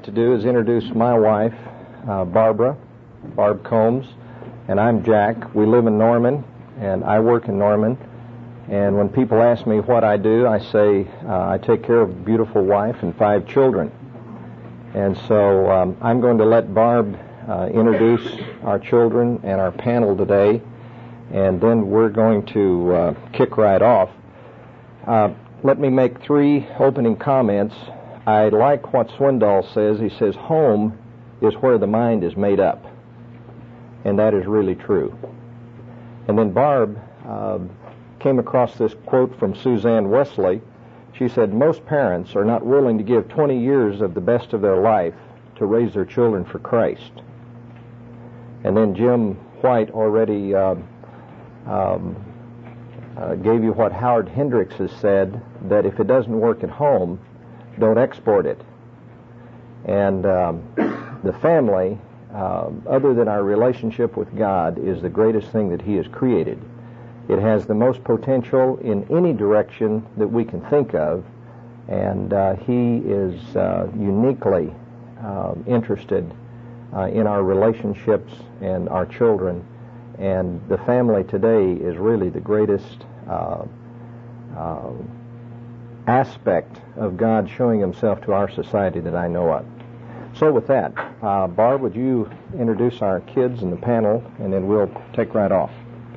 to do is introduce my wife, Barb Combs, and I'm Jack. We live in Norman, and I work in Norman. And when people ask me what I do, I say I take care of a beautiful wife and 5 children. And so I'm going to let Barb introduce our children and our panel today, and then we're going to kick right off. Let me make 3 opening comments. I like what Swindoll says. He says, home is where the mind is made up. And that is really true. And then Barb came across this quote from Suzanne Wesley. She said, most parents are not willing to give 20 years of the best of their life to raise their children for Christ. And then Jim White already gave you what Howard Hendricks has said, that if it doesn't work at home, don't export it. And the family, other than our relationship with God, is the greatest thing that He has created. It has the most potential in any direction that we can think of, and He is uniquely interested in our relationships and our children. And the family today is really the greatest aspect of God showing Himself to our society that I know of. So with that, Barb, would you introduce our kids and the panel, and then we'll take right off.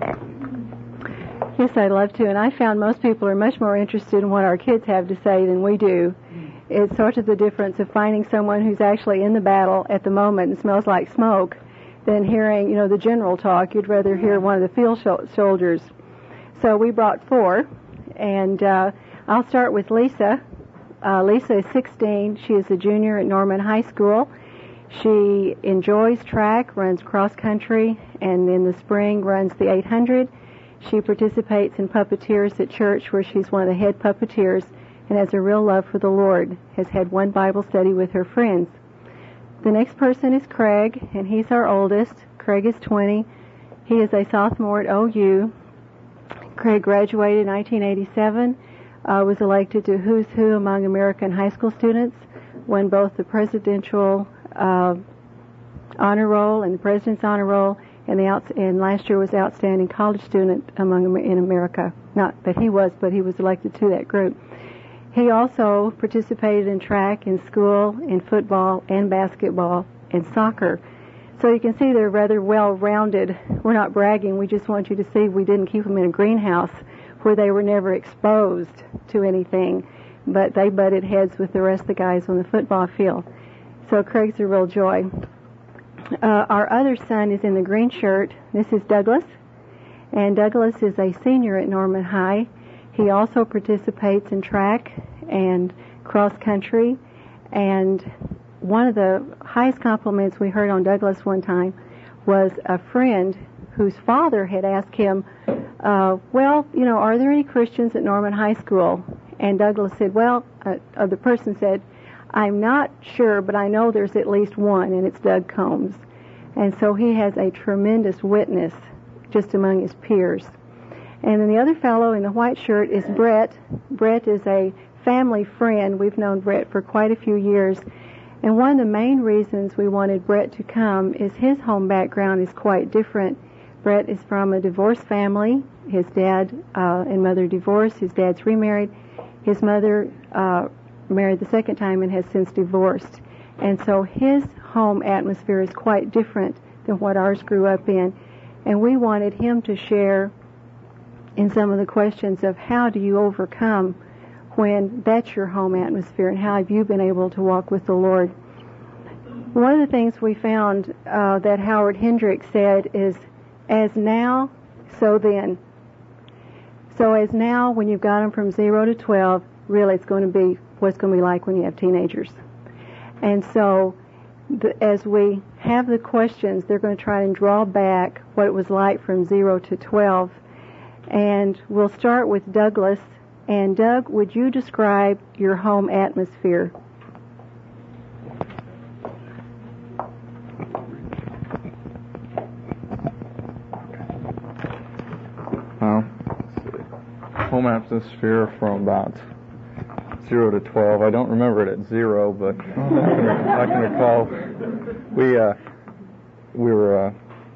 Yes, I'd love to. And I found most people are much more interested in what our kids have to say than we do. It's sort of the difference of finding someone who's actually in the battle at the moment and smells like smoke than hearing, the general talk. You'd rather hear one of the field soldiers. So we brought 4, and I'll start with Lisa. Lisa is 16. She is a junior at Norman High School. She enjoys track, runs cross country, and in the spring runs the 800. She participates in puppeteers at church, where she's one of the head puppeteers, and has a real love for the Lord, has had one Bible study with her friends. The next person is Craig, and he's our oldest. Craig is 20. He is a sophomore at OU. Craig graduated in 1987, was elected to Who's Who among American high school students, won both the Presidential Honor Roll and the President's Honor Roll, and last year was Outstanding College Student in America. Not that he was, but he was elected to that group. He also participated in track, in school, in football, and basketball, and soccer. So you can see they're rather well-rounded. We're not bragging. We just want you to see we didn't keep them in a greenhouse where they were never exposed to anything, but they butted heads with the rest of the guys on the football field. So Craig's a real joy. Our other son is in the green shirt. This is Douglas, and Douglas is a senior at Norman High. He also participates in track and cross country, and one of the highest compliments we heard on Douglas one time was a friend whose father had asked him, are there any Christians at Norman High School? And Douglas said, the person said, I'm not sure, but I know there's at least one, and it's Doug Combs. And so he has a tremendous witness just among his peers. And then the other fellow in the white shirt is Brett. Brett is a family friend. We've known Brett for quite a few years. And one of the main reasons we wanted Brett to come is his home background is quite different. Brett is from a divorced family. His dad and mother divorced. His dad's remarried. His mother married the second time and has since divorced. And so his home atmosphere is quite different than what ours grew up in. And we wanted him to share in some of the questions of how do you overcome when that's your home atmosphere, and how have you been able to walk with the Lord. One of the things we found that Howard Hendricks said is, as now, so then. So as now, when you've got them from 0 to 12, really it's going to be what's going to be like when you have teenagers. And so as we have the questions, they're going to try and draw back what it was like from 0 to 12. And we'll start with Douglas. And Doug, would you describe your home atmosphere? Home atmosphere from about 0 to 12. I don't remember it at 0, but I can recall we were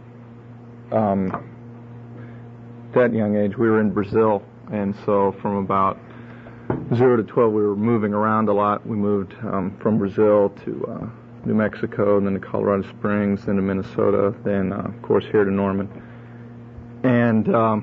that young age we were in Brazil, and so from about 0 to 12 we were moving around a lot. We moved from Brazil to New Mexico, and then to Colorado Springs, then to Minnesota, then of course here to Norman. And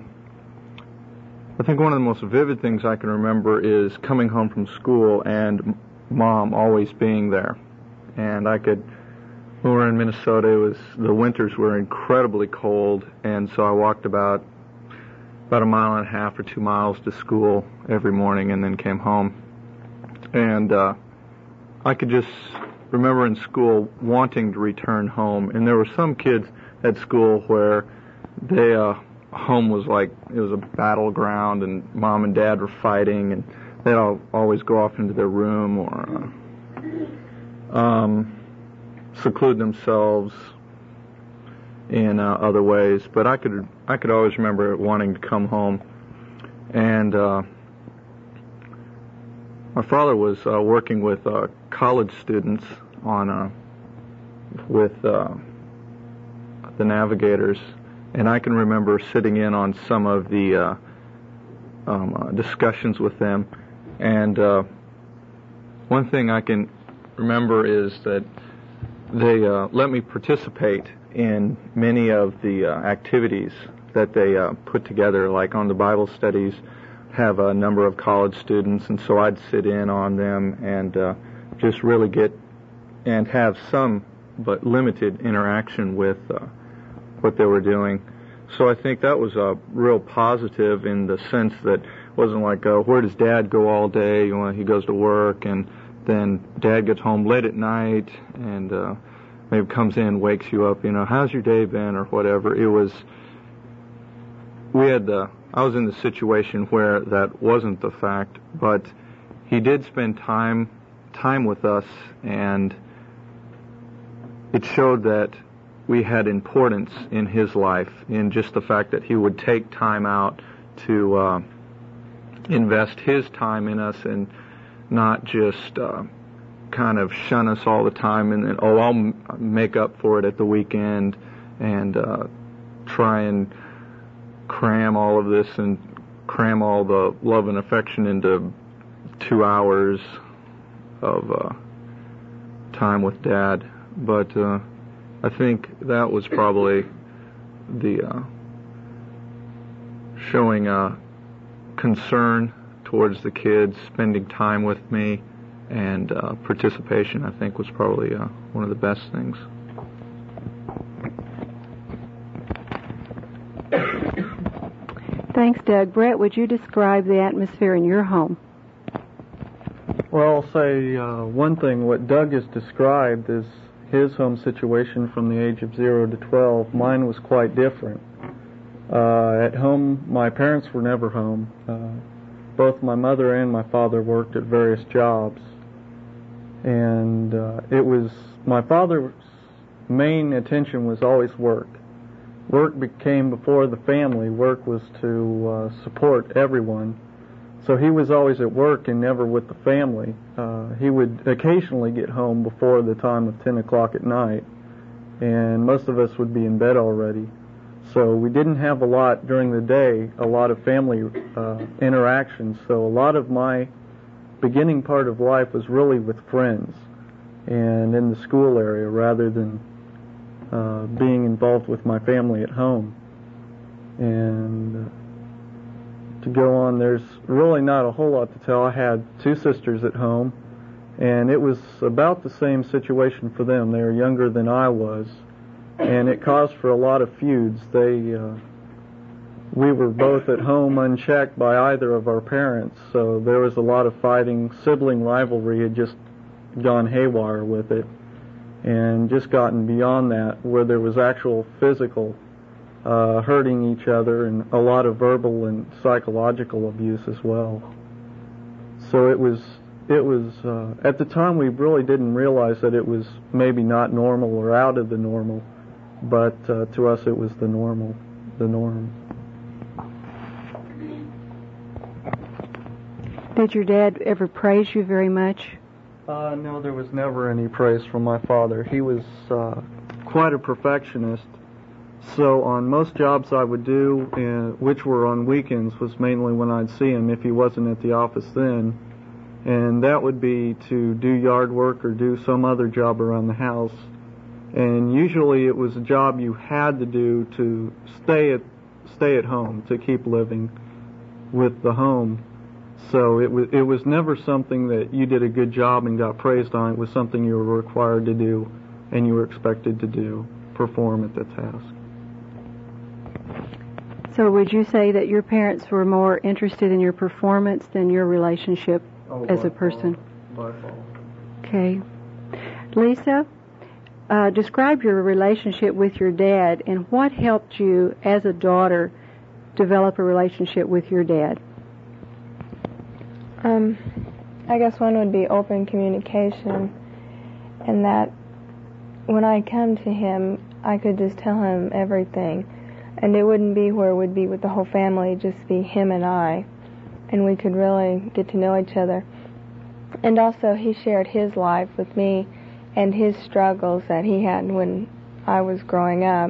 I think one of the most vivid things I can remember is coming home from school and Mom always being there. And when we were in Minnesota, the winters were incredibly cold, and so I walked about 1.5 or 2 miles to school every morning and then came home. And I could just remember in school wanting to return home. And there were some kids at school where home was like it was a battleground, and Mom and Dad were fighting, and they'd always go off into their room or seclude themselves in other ways. But I could always remember wanting to come home. And my father was working with college students with the Navigators, and I can remember sitting in on some of the discussions with them. And one thing I can remember is that they let me participate in many of the activities that they put together, like on the Bible studies, have a number of college students, and so I'd sit in on them and just really get and have some but limited interaction with what they were doing. So I think that was a real positive in the sense that it wasn't like, where does Dad go all day? He goes to work, and then Dad gets home late at night and maybe comes in, wakes you up, how's your day been or whatever. I was in the situation where that wasn't the fact, but he did spend time with us, and it showed that we had importance in his life, in just the fact that he would take time out to invest his time in us and not just kind of shun us all the time and then, I'll make up for it at the weekend and try and cram all of this and cram all the love and affection into 2 hours of time with Dad. But I think that was probably the showing concern towards the kids, spending time with me, and participation, I think, was probably one of the best things. Thanks, Doug. Brett, would you describe the atmosphere in your home? Well, I'll say one thing. What Doug has described is his home situation from the age of 0 to 12. Mine was quite different. At home, my parents were never home. Both my mother and my father worked at various jobs. And my father's main attention was always work. Work became before the family. Work was to support everyone. So he was always at work and never with the family. He would occasionally get home before the time of 10 o'clock at night, and most of us would be in bed already. So we didn't have a lot during the day, a lot of family interactions. So a lot of my beginning part of life was really with friends and in the school area rather than being involved with my family at home. And to go on, there's really not a whole lot to tell. I had 2 sisters at home, and it was about the same situation for them. They were younger than I was, and it caused for a lot of feuds. We were both at home unchecked by either of our parents, so there was a lot of fighting. Sibling rivalry had just gone haywire with it, and just gotten beyond that, where there was actual physical hurting each other and a lot of verbal and psychological abuse as well. So it was at the time we really didn't realize that it was maybe not normal or out of the normal, but to us it was the norm. Did your dad ever praise you very much? No, there was never any praise from my father. He was quite a perfectionist. So on most jobs I would do, which were on weekends, was mainly when I'd see him if he wasn't at the office then. And that would be to do yard work or do some other job around the house. And usually it was a job you had to do to stay at home, to keep living with the home. So it was never something that you did a good job and got praised on. It was something you were required to do and you were expected to perform at the task. So would you say that your parents were more interested in your performance than your relationship as a person? By far. Okay. Lisa, describe your relationship with your dad and what helped you as a daughter develop a relationship with your dad. I guess one would be open communication, and that when I come to him, I could just tell him everything, and it wouldn't be where it would be with the whole family, just be him and I, and we could really get to know each other. And also he shared his life with me and his struggles that he had when he was growing up.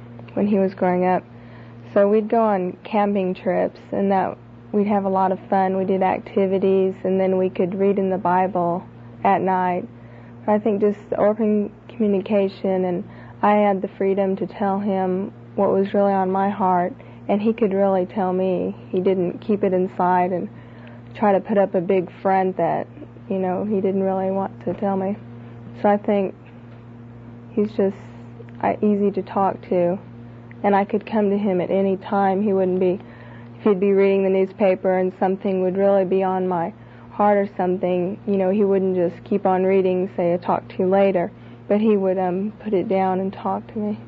So we'd go on camping trips, and that we'd have a lot of fun. We did activities, and then we could read in the Bible at night. I think just open communication, and I had the freedom to tell him what was really on my heart, and he could really tell me. He didn't keep it inside and try to put up a big front that, he didn't really want to tell me. So I think he's just easy to talk to, and I could come to him at any time. If he'd be reading the newspaper and something would really be on my heart or something, he wouldn't just keep on reading, say, I'll talk to you later, but he would put it down and talk to me.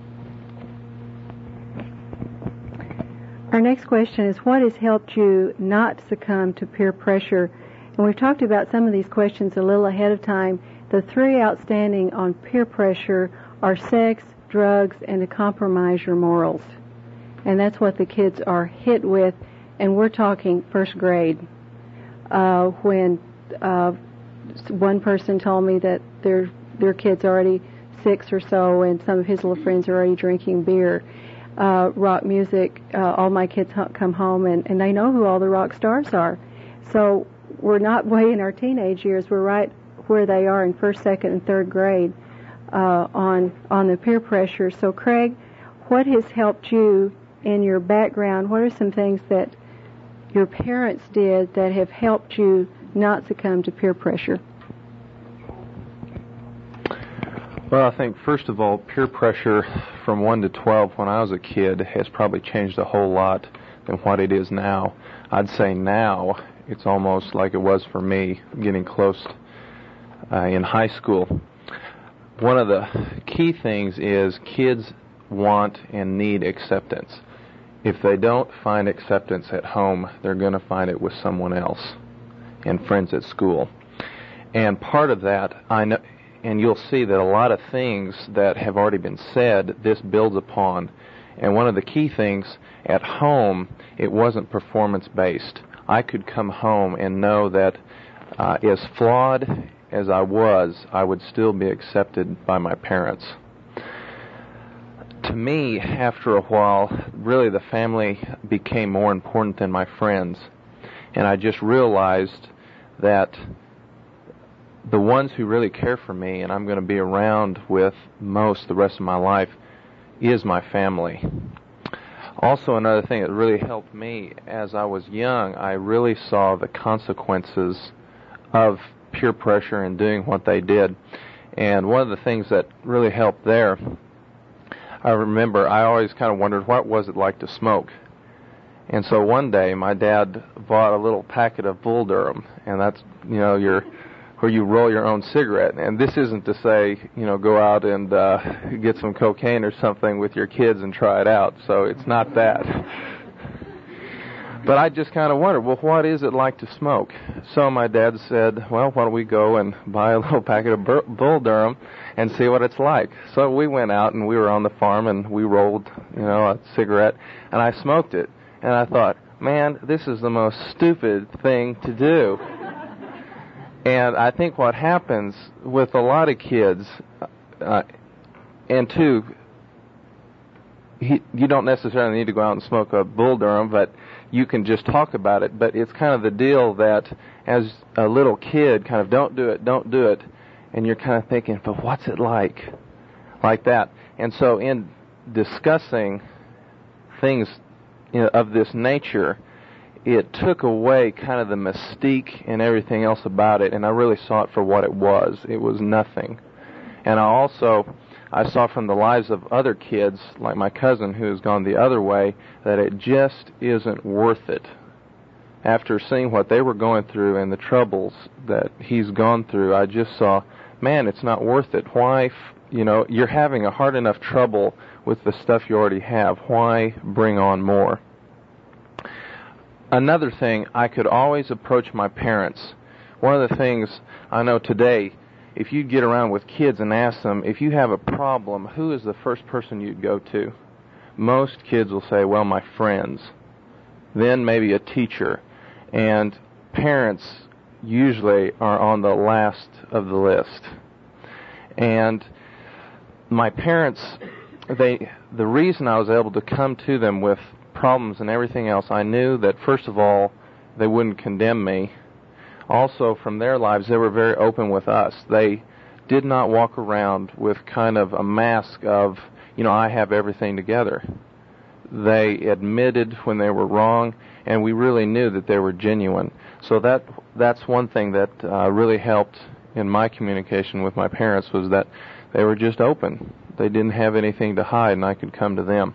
Our next question is, what has helped you not succumb to peer pressure? And we've talked about some of these questions a little ahead of time. The three outstanding on peer pressure are sex, drugs, and to compromise your morals. And that's what the kids are hit with, and we're talking first grade. When one person told me that their kid's already 6 or so, and some of his little friends are already drinking beer. Rock music, all my kids come home, and they know who all the rock stars are. So we're not way in our teenage years. We're right where they are in first, second, and third grade on the peer pressure. So Craig, what has helped you in your background? What are some things that your parents did that have helped you not succumb to peer pressure? Well, I think, first of all, peer pressure from 1 to 12 when I was a kid has probably changed a whole lot than what it is now. I'd say now it's almost like it was for me getting close in high school. One of the key things is kids want and need acceptance. If they don't find acceptance at home, they're going to find it with someone else and friends at school. And part of that, I know, and you'll see that a lot of things that have already been said, this builds upon. And one of the key things, at home, it wasn't performance-based. I could come home and know that as flawed as I would still be accepted by my parents. To me, after a while, really the family became more important than my friends. And I just realized that the ones who really care for me and I'm going to be around with most the rest of my life is my family. Also, another thing that really helped me as I was young, I really saw the consequences of peer pressure and doing what they did. And one of the things that really helped there, I remember I always kind of wondered what was it like to smoke. And so one day my dad bought a little packet of Bull Durham, and that's, where you roll your own cigarette. And this isn't to say, go out and get some cocaine or something with your kids and try it out. So it's not that. But I just kind of wondered, well, what is it like to smoke? So my dad said, well, why don't we go and buy a little packet of Bull Durham and see what it's like. So we went out and we were on the farm and we rolled, a cigarette, and I smoked it. And I thought, man, this is the most stupid thing to do. And I think what happens with a lot of kids, and two, you don't necessarily need to go out and smoke a Bull Durham, but you can just talk about it. But it's kind of the deal that as a little kid, kind of don't do it, and you're kind of thinking, but what's it like that? And so in discussing things of this nature, it took away kind of the mystique and everything else about it, and I really saw it for what it was. It was nothing. And I saw from the lives of other kids, like my cousin who has gone the other way, that it just isn't worth it. After seeing what they were going through and the troubles that he's gone through, I just saw, man, it's not worth it. Why, you're having a hard enough trouble with the stuff you already have. Why bring on more? Another thing, I could always approach my parents. One of the things I know today, if you get around with kids and ask them, if you have a problem, who is the first person you'd go to? Most kids will say, well, my friends. Then maybe a teacher. And parents usually are on the last of the list. And my parents, the reason I was able to come to them with problems and everything else, I knew that, first of all, they wouldn't condemn me. Also, from their lives, they were very open with us. They did not walk around with kind of a mask of, I have everything together. They admitted when they were wrong, and we really knew that they were genuine. So that's one thing that really helped in my communication with my parents, was that they were just open. They didn't have anything to hide, and I could come to them.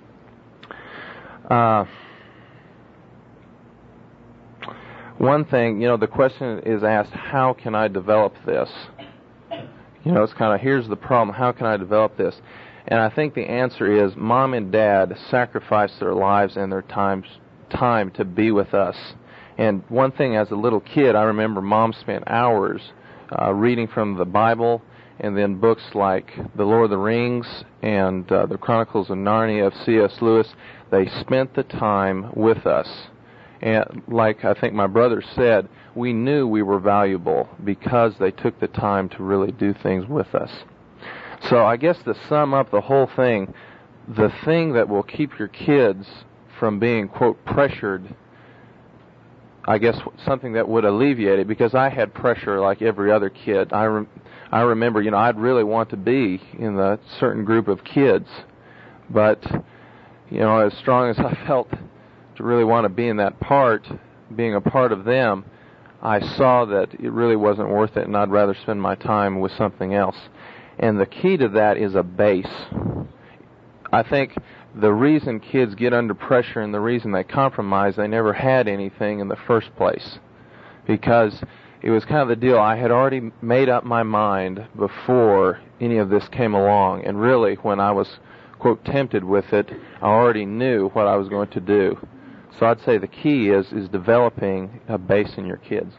One thing, the question is asked, how can I develop this? It's kind of, here's the problem, how can I develop this? And I think the answer is, Mom and Dad sacrificed their lives and their time to be with us. And one thing, as a little kid, I remember Mom spent hours reading from the Bible, and then books like The Lord of the Rings and The Chronicles of Narnia of C.S. Lewis. They spent the time with us. And like I think my brother said, we knew we were valuable because they took the time to really do things with us. So I guess to sum up the whole thing, the thing that will keep your kids from being, quote, pressured, I guess something that would alleviate it, because I had pressure like every other kid. I remember, I'd really want to be in a certain group of kids, but, as strong as I felt to really want to be in that part, being a part of them, I saw that it really wasn't worth it, and I'd rather spend my time with something else. And the key to that is a base. I think the reason kids get under pressure and the reason they compromise, they never had anything in the first place. Because it was kind of the deal, I had already made up my mind before any of this came along. And really, when I was, quote, tempted with it, I already knew what I was going to do. So I'd say the key is developing a base in your kids.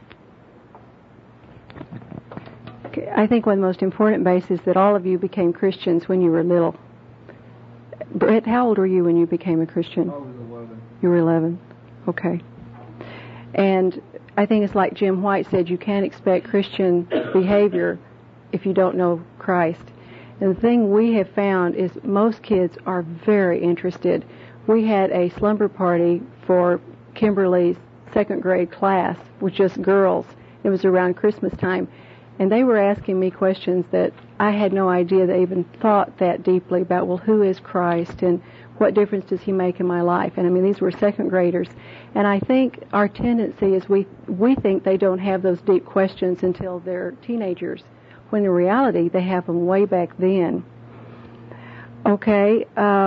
I think one of the most important bases that all of you became Christians when you were little. Brett, how old were you when you became a Christian? I was 11. You were 11? Okay. And I think it's like Jim White said, you can't expect Christian behavior if you don't know Christ. And the thing we have found is most kids are very interested. We had a slumber party for Kimberly's second grade class with just girls. It was around Christmas time. And they were asking me questions that I had no idea they even thought that deeply about, well, who is Christ and what difference does he make in my life? And I mean, these were second graders. And I think our tendency is we think they don't have those deep questions until they're teenagers, when in reality they have them way back then. Okay.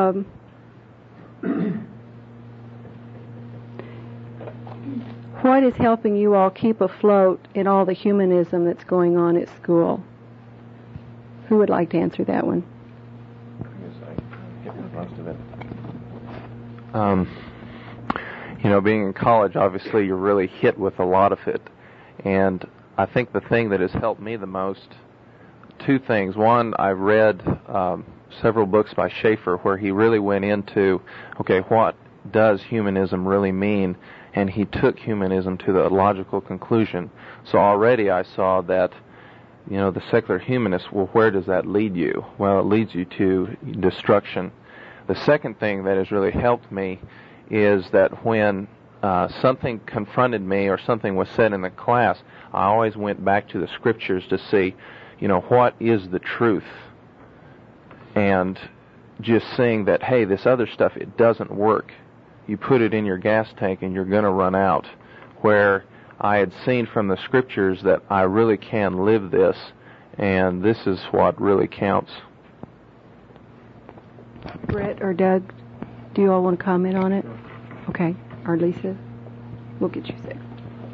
What is helping you all keep afloat in all the humanism that's going on at school? Who would like to answer that one? Being in college, obviously you're really hit with a lot of it. And I think the thing that has helped me the most, two things. One, I read several books by Schaeffer where he really went into, okay, what does humanism really mean? And he took humanism to the logical conclusion. So already I saw that, the secular humanist, well, where does that lead you? Well, it leads you to destruction. The second thing that has really helped me is that when something confronted me or something was said in the class, I always went back to the scriptures to see, what is the truth? And just seeing that, hey, this other stuff, it doesn't work. You put it in your gas tank and you're going to run out. Where I had seen from the scriptures that I really can live this, and this is what really counts. Brett or Doug, do you all want to comment on it? Okay. Or Lisa? We'll get you there.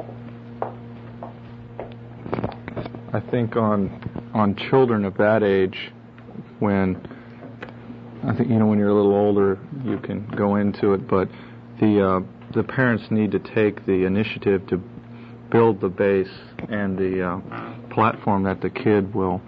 I think on children of that age, when you're a little older, you can go into it, but the parents need to take the initiative to build the base and the platform that the kid will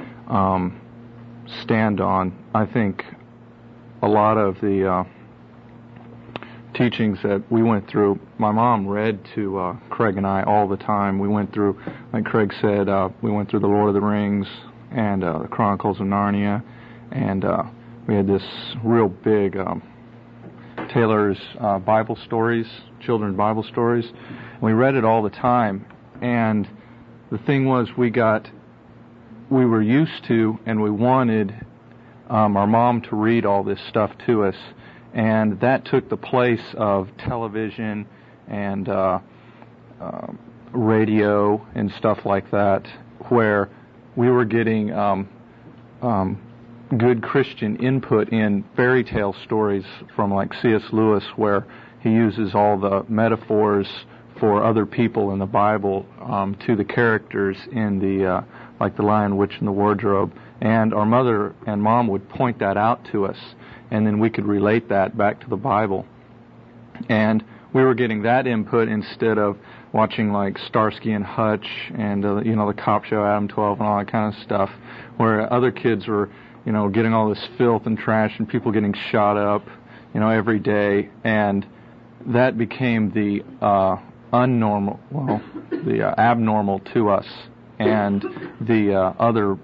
stand on. I think a lot of the teachings that we went through, my mom read to Craig and I all the time. We went through, like Craig said, we went through the Lord of the Rings and the Chronicles of Narnia, and we had this real big Taylor's Bible stories, children's Bible stories. And we read it all the time, and the thing was we were used to and we wanted our mom to read all this stuff to us, and that took the place of television and radio and stuff like that, where we were getting good Christian input in fairy tale stories from like C.S. Lewis, where he uses all the metaphors for other people in the Bible to the characters in the like the Lion, Witch, and the Wardrobe. And our mother and mom would point that out to us, and then we could relate that back to the Bible. And we were getting that input instead of watching like Starsky and Hutch and the cop show Adam 12 and all that kind of stuff, where other kids were getting all this filth and trash and people getting shot up every day, and that became the abnormal to us, and the other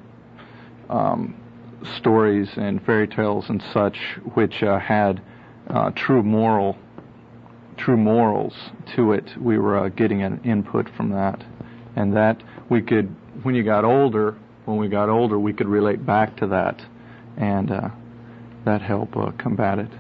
stories and fairy tales and such, which had true morals to it. We were getting an input from that, and that we could, when we got older, we could relate back to that, and that helped combat it.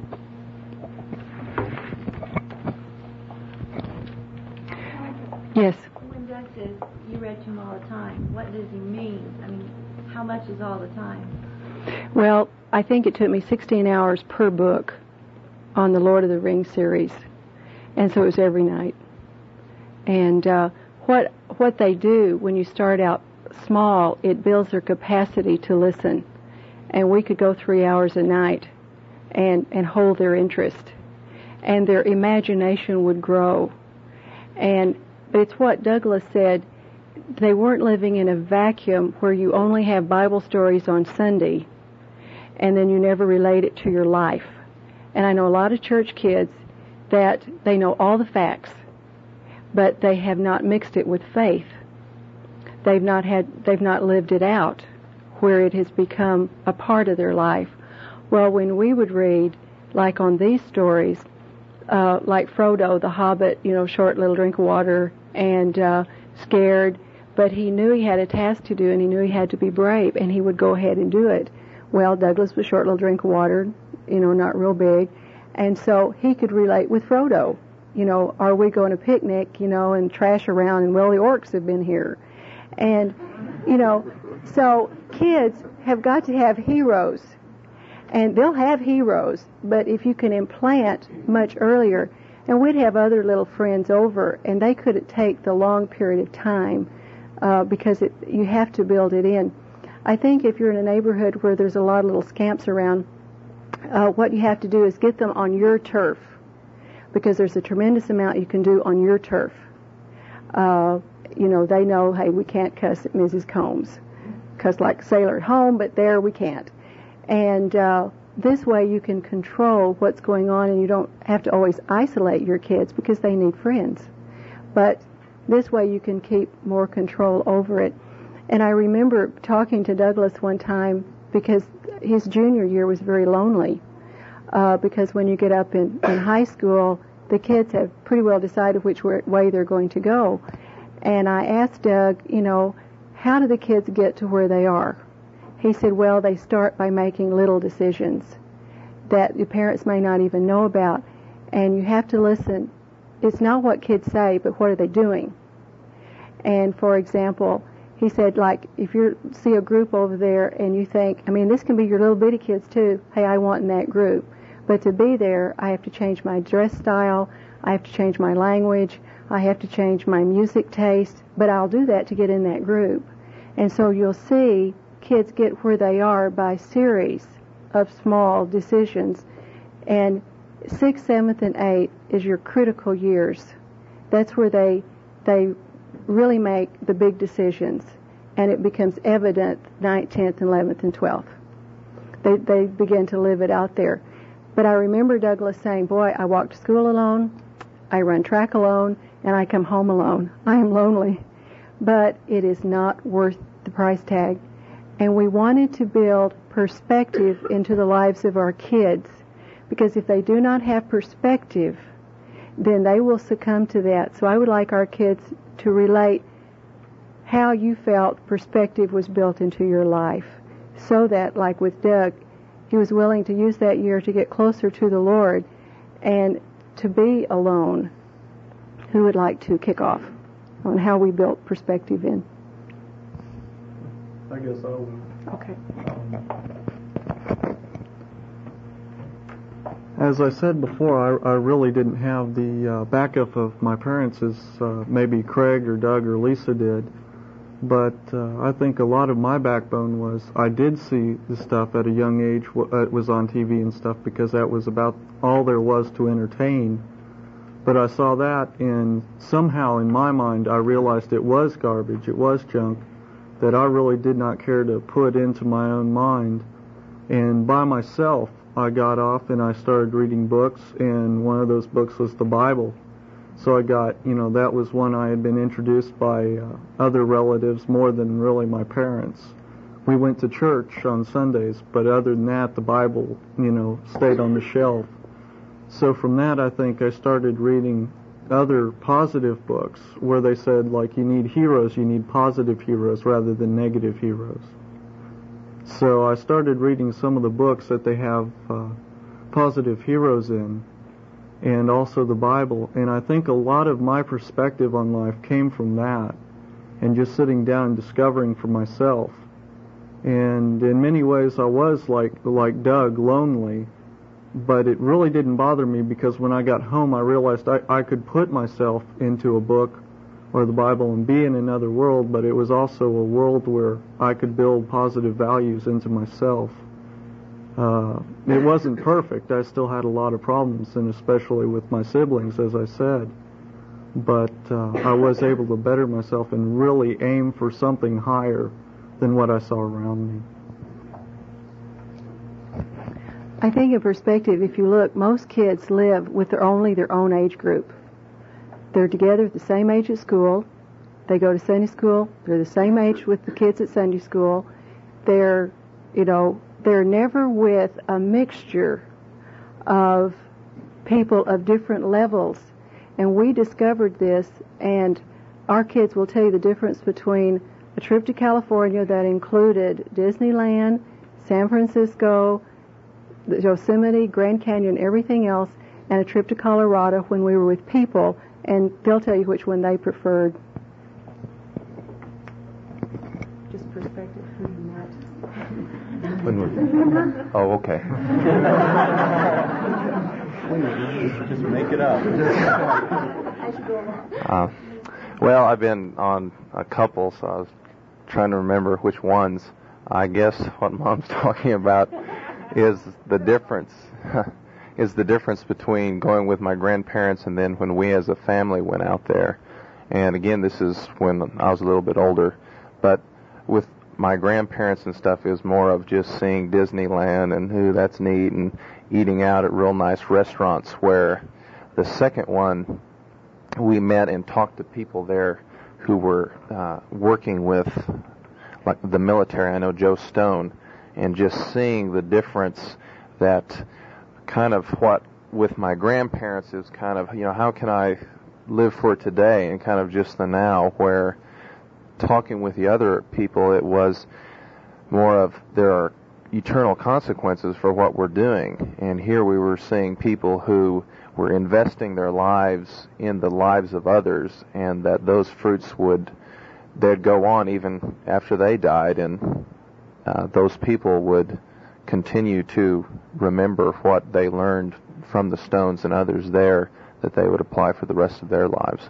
Yes. When Doug says you read to him all the time, what does he mean? I mean, how much is all the time? Well, I think it took me 16 hours per book on the Lord of the Rings series, and so it was every night. And what they do when you start out small, it builds their capacity to listen. And we could go 3 hours a night and hold their interest, and their imagination would grow. But it's what Douglas said, they weren't living in a vacuum where you only have Bible stories on Sunday and then you never relate it to your life. And I know a lot of church kids that they know all the facts, but they have not mixed it with faith. They've not lived it out where it has become a part of their life. Well, when we would read, like on these stories, like Frodo, the Hobbit, short little drink of water and scared, but he knew he had a task to do and he knew he had to be brave, and he would go ahead and do it. Well, Douglas was short little drink of water, not real big, and so he could relate with Frodo. Are we going to picnic, and trash around, and well, the orcs have been here. And, so kids have got to have heroes. And they'll have heroes, but if you can implant much earlier, and we'd have other little friends over, and they couldn't take the long period of time because you have to build it in. I think if you're in a neighborhood where there's a lot of little scamps around, what you have to do is get them on your turf, because there's a tremendous amount you can do on your turf. They know, hey, we can't cuss at Mrs. Combs, cuss like a sailor at home, but there we can't. And this way you can control what's going on, and you don't have to always isolate your kids because they need friends. But this way you can keep more control over it. And I remember talking to Douglas one time because his junior year was very lonely. Because when you get up in high school, the kids have pretty well decided which way they're going to go. And I asked Doug, how do the kids get to where they are? He said, well, they start by making little decisions that the parents may not even know about. And you have to listen. It's not what kids say, but what are they doing? And for example, he said, like, if you see a group over there and you think, this can be your little bitty kids too. Hey, I want in that group. But to be there, I have to change my dress style. I have to change my language. I have to change my music taste. But I'll do that to get in that group. And so you'll see kids get where they are by series of small decisions. And 6th, 7th, and 8th is your critical years. That's where they really make the big decisions. And it becomes evident 9th, 10th, 11th, and 12th. They begin to live it out there. But I remember Douglas saying, boy, I walk to school alone, I run track alone, and I come home alone. I am lonely. But it is not worth the price tag. And we wanted to build perspective into the lives of our kids, because if they do not have perspective, then they will succumb to that. So I would like our kids to relate how you felt perspective was built into your life, so that, like with Doug, he was willing to use that year to get closer to the Lord and to be alone. Who would like to kick off on how we built perspective in? I guess I will. Okay. As I said before, I really didn't have the backup of my parents as maybe Craig or Doug or Lisa did. But I think a lot of my backbone was I did see the stuff at a young age. It was on TV and stuff because that was about all there was to entertain. But I saw that, and somehow in my mind I realized it was garbage, it was junk, that I really did not care to put into my own mind. And by myself, I got off and I started reading books, and one of those books was the Bible. So I got, that was one I had been introduced by other relatives more than really my parents. We went to church on Sundays, but other than that, the Bible, stayed on the shelf. So from that, I think I started reading other positive books where they said, like, you need heroes, you need positive heroes rather than negative heroes. So I started reading some of the books that they have positive heroes in, and also the Bible. And I think a lot of my perspective on life came from that, and just sitting down and discovering for myself. And in many ways I was like Doug, lonely, but it really didn't bother me because when I got home I realized I could put myself into a book or the Bible and be in another world, but it was also a world where I could build positive values into myself. It wasn't perfect. I still had a lot of problems, and especially with my siblings, as I said. But I was able to better myself and really aim for something higher than what I saw around me. I think in perspective, if you look, most kids live with only their own age group. They're together at the same age at school. They go to Sunday school. They're the same age with the kids at Sunday school. They're never with a mixture of people of different levels. And we discovered this, and our kids will tell you the difference between a trip to California that included Disneyland, San Francisco, Yosemite, Grand Canyon, everything else, and a trip to Colorado when we were with people, and they'll tell you which one they preferred. Just perspective, who you met. Oh, okay. Just make it up. Well, I've been on a couple, so I was trying to remember which ones. I guess what Mom's talking about is the difference between going with my grandparents and then when we as a family went out there. And again, this is when I was a little bit older. But with my grandparents and stuff, it was more of just seeing Disneyland and ooh, that's neat, and eating out at real nice restaurants. Where the second one, we met and talked to people there who were working with like the military. I know Joe Stone, and just seeing the difference that kind of what with my grandparents is kind of, how can I live for today and kind of just the now, where talking with the other people, it was more of there are eternal consequences for what we're doing. And here we were seeing people who were investing their lives in the lives of others, and that those fruits they'd go on even after they died, and those people would continue to remember what they learned from the Stones and others there, that they would apply for the rest of their lives.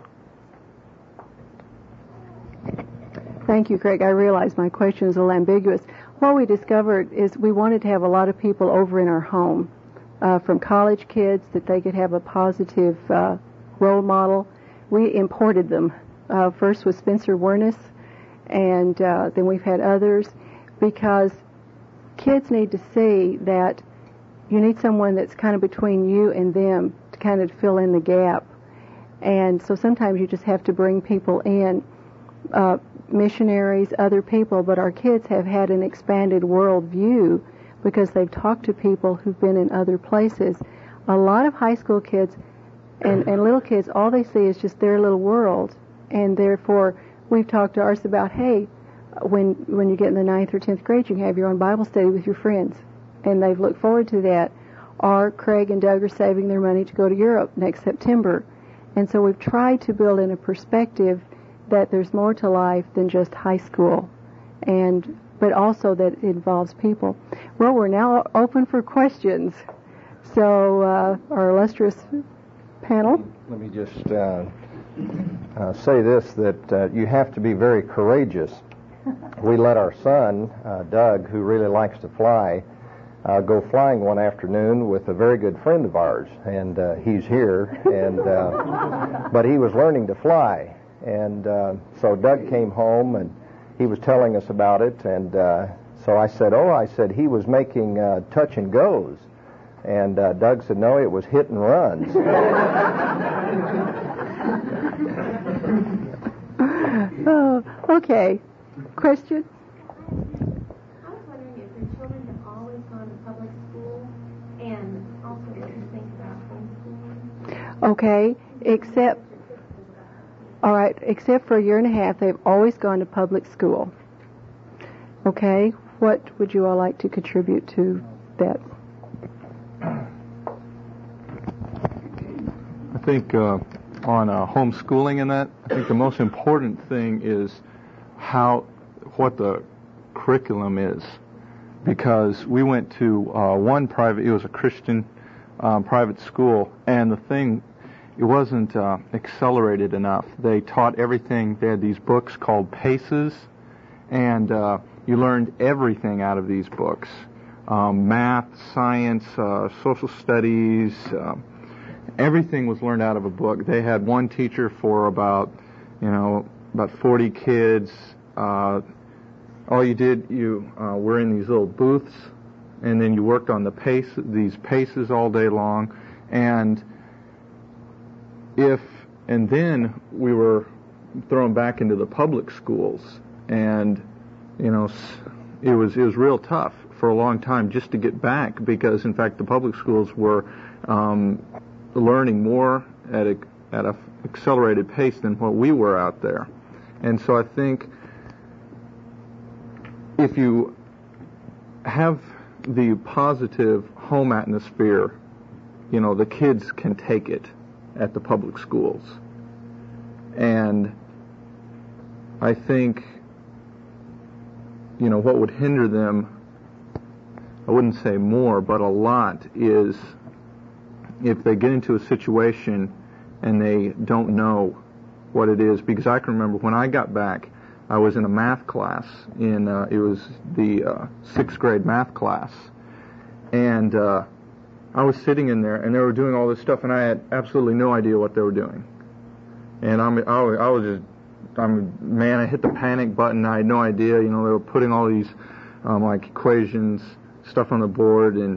Thank you, Craig. I realize my question is a little ambiguous. What we discovered is we wanted to have a lot of people over in our home, from college kids, that they could have a positive role model. We imported them. First was Spencer Wernes, and then we've had others, because kids need to see that you need someone that's kind of between you and them to kind of fill in the gap. And so sometimes you just have to bring people in, missionaries, other people, but our kids have had an expanded world view because they've talked to people who've been in other places. A lot of high school kids and little kids, all they see is just their little world, and therefore we've talked to ours about, hey, when you get in the 9th or 10th grade, you can have your own Bible study with your friends, and they've looked forward to that. Or Craig and Doug are saving their money to go to Europe next September. And so we've tried to build in a perspective that there's more to life than just high school, but also that it involves people. Well, we're now open for questions. So our illustrious panel. Let me just say this, that you have to be very courageous. We let our son, Doug, who really likes to fly, go flying one afternoon with a very good friend of ours, and he's here, and but he was learning to fly, and so Doug came home and he was telling us about it, and so I said he was making touch and goes, and Doug said no, it was hit and runs. Oh, okay. Question? I was wondering if your children have always gone to public school, and also what you think about homeschooling. Okay, except for a year and a half, they've always gone to public school. Okay, what would you all like to contribute to that? I think on homeschooling and that, I think the most important thing is what the curriculum is, because we went to one private, it was a Christian private school, and it wasn't accelerated enough. They taught everything. They had these books called PACES, and you learned everything out of these books. Math, science, social studies, everything was learned out of a book. They had one teacher for about 40 kids. All you did, you were in these little booths, and then you worked on these paces all day long, and then we were thrown back into the public schools, and it was real tough for a long time just to get back, because in fact the public schools were learning more at a accelerated pace than what we were out there. And so I think if you have the positive home atmosphere, the kids can take it at the public schools. And I think, what would hinder them, I wouldn't say more, but a lot, is if they get into a situation and they don't know what it is. Because I can remember when I got back, I was in a math class, it was the 6th grade math class, and I was sitting in there, and they were doing all this stuff, and I had absolutely no idea what they were doing. And I was just I hit the panic button. I had no idea. They were putting all these like equations, stuff on the board, and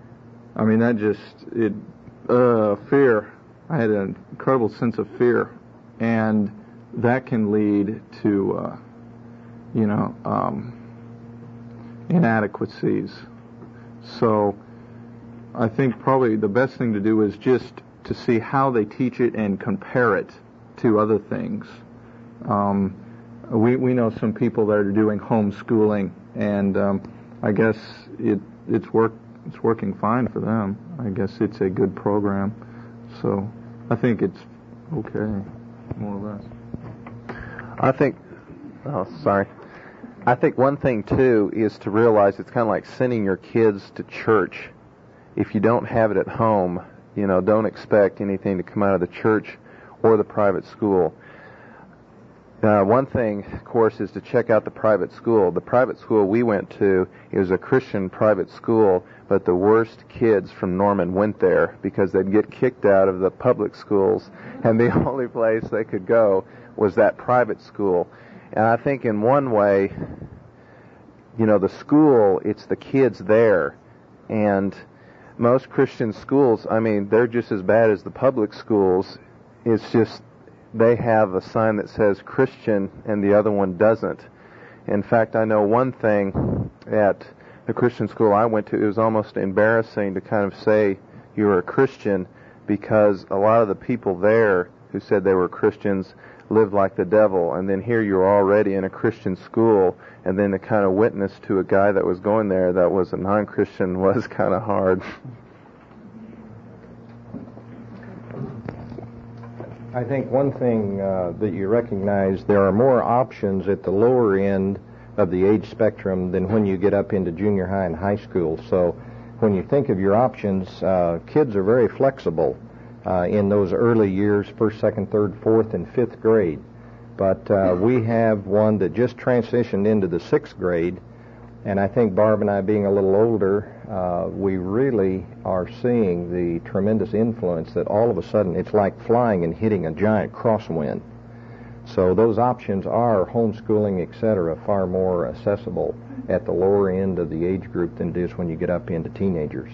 fear. I had an incredible sense of fear, and that can lead to inadequacies. So I think probably the best thing to do is just to see how they teach it and compare it to other things. We know some people that are doing homeschooling, and I guess it's working fine for them. I guess it's a good program, so I think it's okay, more or less. I think one thing too is to realize it's kind of like sending your kids to church. If you don't have it at home, don't expect anything to come out of the church or the private school. One thing, of course, is to check out the private school. The private school we went to, it was a Christian private school, but the worst kids from Norman went there because they'd get kicked out of the public schools, and the only place they could go was that private school. And I think in one way, the school, it's the kids there. And most Christian schools, they're just as bad as the public schools. It's just they have a sign that says Christian and the other one doesn't. In fact, I know one thing at the Christian school I went to, it was almost embarrassing to kind of say you were a Christian because a lot of the people there who said they were Christians lived like the devil, and then here you're already in a Christian school, and then to kind of witness to a guy that was going there that was a non-Christian was kind of hard. I think one thing that you recognize, there are more options at the lower end of the age spectrum than when you get up into junior high and high school. So when you think of your options, kids are very flexible in those early years, 1st, 2nd, 3rd, 4th, and 5th grade. But we have one that just transitioned into the 6th grade, and I think Barb and I being a little older, we really are seeing the tremendous influence that all of a sudden it's like flying and hitting a giant crosswind. So those options are, homeschooling, etc., far more accessible at the lower end of the age group than it is when you get up into teenagers.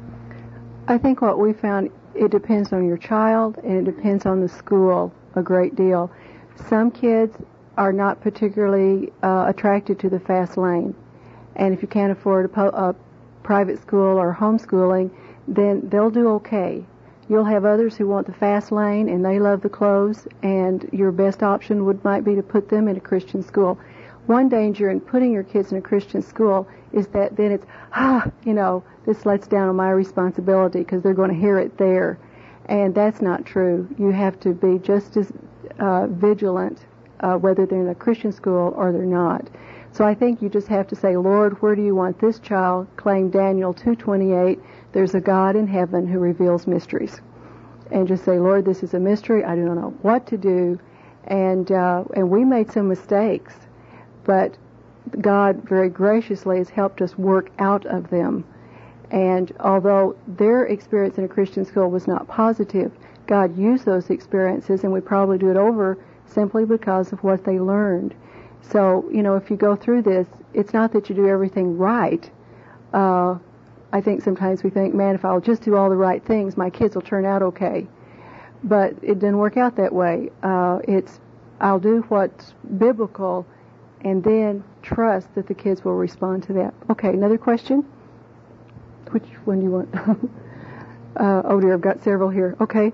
I think what we found, it depends on your child and it depends on the school a great deal. Some kids are not particularly attracted to the fast lane, and if you can't afford a private school or homeschooling, then they'll do okay. You'll have others who want the fast lane and they love the clothes, and your best option might be to put them in a Christian school. One danger in putting your kids in a Christian school is that then it's, this lets down on my responsibility because they're going to hear it there. And that's not true. You have to be just as vigilant whether they're in a Christian school or they're not. So I think you just have to say, Lord, where do you want this child? Claim Daniel 2:28. There's a God in heaven who reveals mysteries. And just say, Lord, this is a mystery. I don't know what to do. And we made some mistakes, but God very graciously has helped us work out of them. And although their experience in a Christian school was not positive, God used those experiences, and we probably do it over simply because of what they learned. So, if you go through this, it's not that you do everything right. I think sometimes we think, man, if I'll just do all the right things, my kids will turn out okay. But it didn't work out that way. I'll do what's biblical and then trust that the kids will respond to that. Okay, another question? Which one do you want? Oh dear, I've got several here. Okay.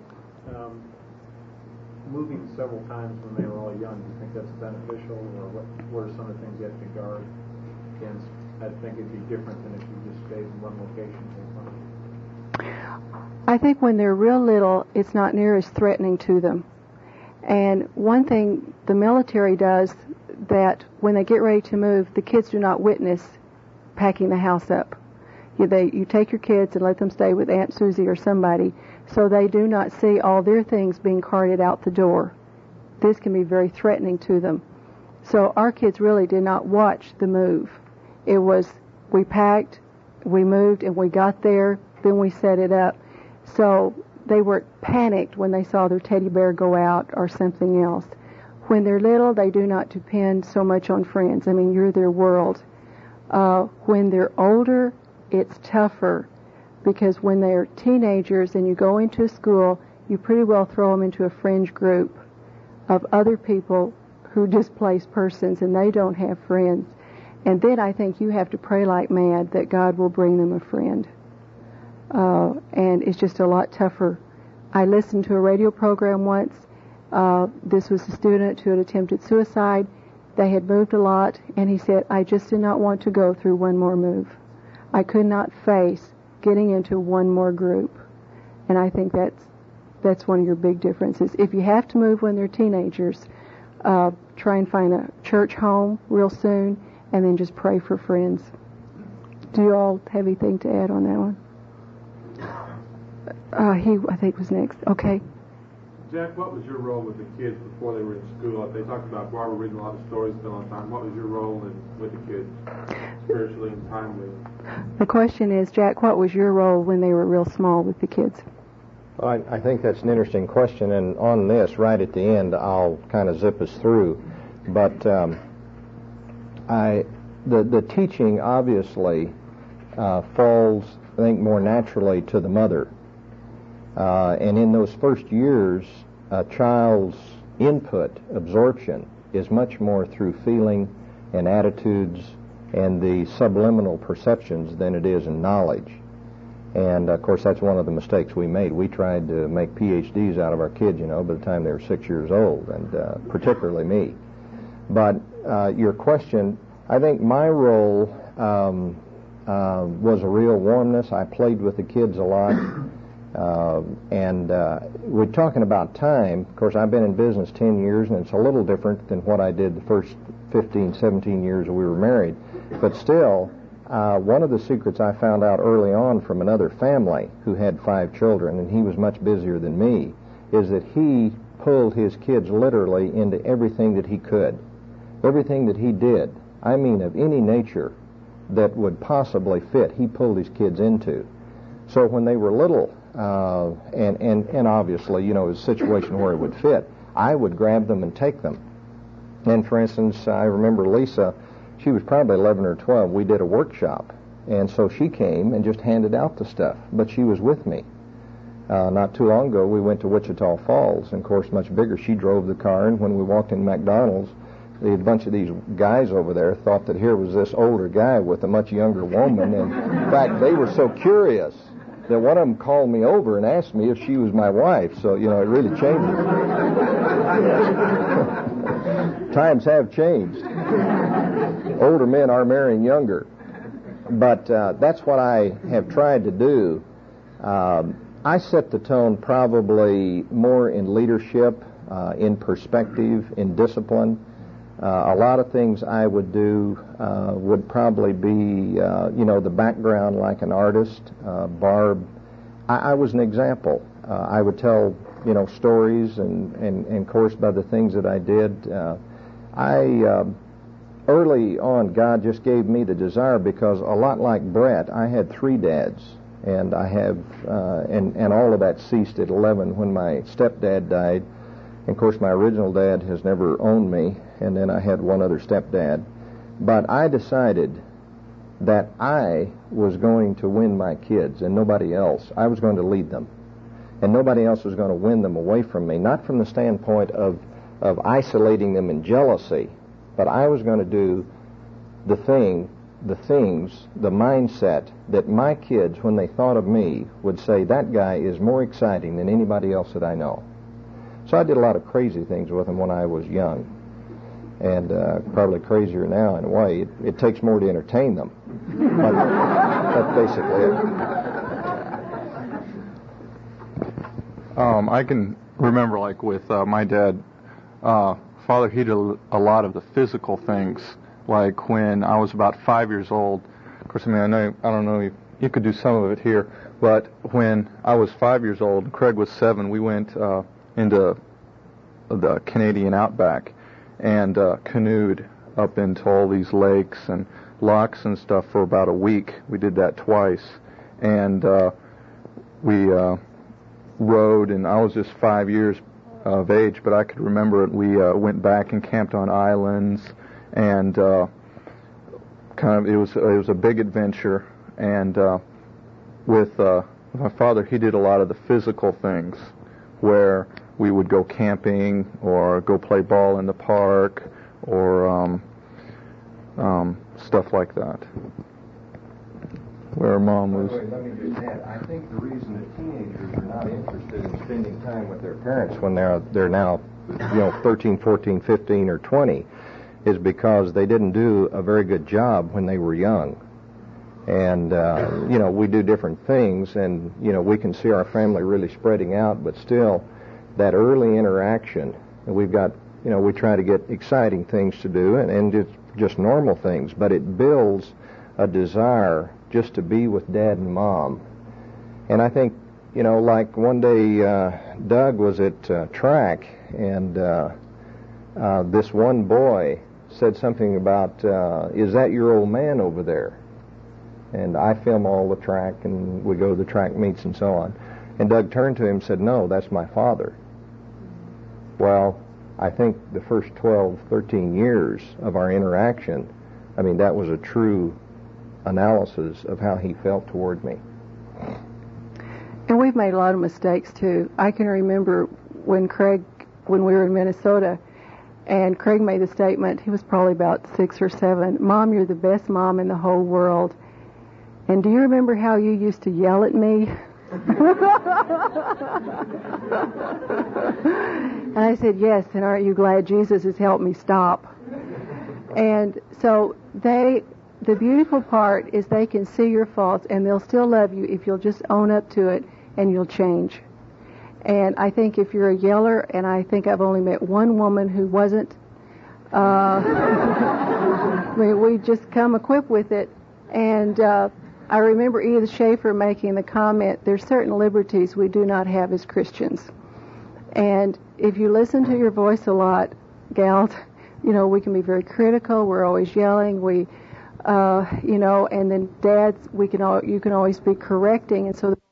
Moving several times when they were all young, do you think that's beneficial, or what are some of the things you have to guard against? I think it'd be different than if you just stayed in one location the whole time. I think when they're real little, it's not near as threatening to them. And one thing the military does, that when they get ready to move, the kids do not witness packing the house up. You take your kids and let them stay with Aunt Susie or somebody, so they do not see all their things being carted out the door. This can be very threatening to them. So our kids really did not watch the move. It was, we packed, we moved, and we got there, then we set it up. So they weren't panicked when they saw their teddy bear go out or something else. When they're little, they do not depend so much on friends. I mean, you're their world. When they're older, it's tougher, because when they're teenagers and you go into a school, you pretty well throw them into a fringe group of other people who displaced persons, and they don't have friends. And then I think you have to pray like mad that God will bring them a friend. And it's just a lot tougher. I listened to a radio program once. This was a student who had attempted suicide. They had moved a lot, and he said, I just did not want to go through one more move. I could not face getting into one more group. And I think that's one of your big differences. If you have to move when they're teenagers, try and find a church home real soon, and then just pray for friends. Do you all have anything to add on that one? He, I think, was next. Okay. Jack, what was your role with the kids before they were in school? They talked about Barbara reading a lot of stories still on time. What was your role with the kids, spiritually and timely? The question is, Jack, what was your role when they were real small with the kids? Well, I think that's an interesting question, and on this, right at the end, I'll kind of zip us through. But the teaching obviously falls, I think, more naturally to the mother. And in those first years, a child's input, absorption, is much more through feeling and attitudes and the subliminal perceptions than it is in knowledge. And, of course, that's one of the mistakes we made. We tried to make PhDs out of our kids, by the time they were 6 years old, and particularly me. But your question, I think my role was a real warmness. I played with the kids a lot. And we're talking about time. Of course, I've been in business 10 years, and it's a little different than what I did the first 15, 17 years we were married. But still, one of the secrets I found out early on from another family who had 5 children, and he was much busier than me, is that he pulled his kids literally into everything that he could. Everything that he did, I mean of any nature that would possibly fit, he pulled his kids into. So when they were little, and obviously, it was a situation where it would fit, I would grab them and take them. And for instance, I remember Lisa, she was probably 11 or 12, we did a workshop, and so she came and just handed out the stuff, but she was with me. Not too long ago, we went to Wichita Falls, and of course, much bigger. She drove the car, and when we walked in McDonald's, a bunch of these guys over there thought that here was this older guy with a much younger woman, and in fact, they were so curious that one of them called me over and asked me if she was my wife. So, it really changed. Times have changed. Older men are marrying younger. But that's what I have tried to do. I set the tone probably more in leadership, in perspective, in discipline. A lot of things I would do would probably be, the background like an artist. Barb, I was an example. I would tell, stories, and of course, by the things that I did, early on, God just gave me the desire, because a lot like Brett, I had 3 dads, and I have, and all of that ceased at 11 when my stepdad died. And of course, my original dad has never owned me, and then I had one other stepdad. But I decided that I was going to win my kids and nobody else. I was going to lead them. And nobody else was going to win them away from me, not from the standpoint of isolating them in jealousy, but I was going to do the mindset that my kids, when they thought of me, would say, that guy is more exciting than anybody else that I know. So I did a lot of crazy things with them when I was young, and probably crazier now in a way. It takes more to entertain them, but that's basically it. I can remember, like with my dad, Father, he did a lot of the physical things. Like when I was about 5 years old. Of course, I don't know if you could do some of it here, but when I was 5 years old, Craig was 7. We went into the Canadian outback and canoed up into all these lakes and locks and stuff for about a week. We did that twice, and we rode, and I was just 5 years of age, but I could remember it. We went back and camped on islands, and it was a big adventure. And with my father, he did a lot of the physical things, where we would go camping or go play ball in the park or stuff like that. Where Mom was. Wait, let me just add. I think the reason that teenagers are not interested in spending time with their parents when they're now, 13, 14, 15, or 20, is because they didn't do a very good job when they were young. And we do different things, and we can see our family really spreading out, but still, that early interaction, we've got, we try to get exciting things to do, and it's just normal things, but it builds a desire just to be with Dad and Mom. And I think, like one day Doug was at track, and this one boy said something about, is that your old man over there? And I film all the track, and we go to the track meets and so on. And Doug turned to him and said, no, that's my father. Well, I think the first 12, 13 years of our interaction, that was a true analysis of how he felt toward me. And we've made a lot of mistakes, too. I can remember when we were in Minnesota, and Craig made the statement, he was probably about 6 or 7, Mom, you're the best mom in the whole world. And do you remember how you used to yell at me? And I said, yes, and aren't you glad Jesus has helped me stop? And so the beautiful part is they can see your faults, and they'll still love you if you'll just own up to it and you'll change. And I think if you're a yeller, and I think I've only met one woman who wasn't, we just come equipped with it. And I remember Edith Schaefer making the comment, there's certain liberties we do not have as Christians. And if you listen to your voice a lot, gals, we can be very critical, we're always yelling, and then dads, you can always be correcting, and so the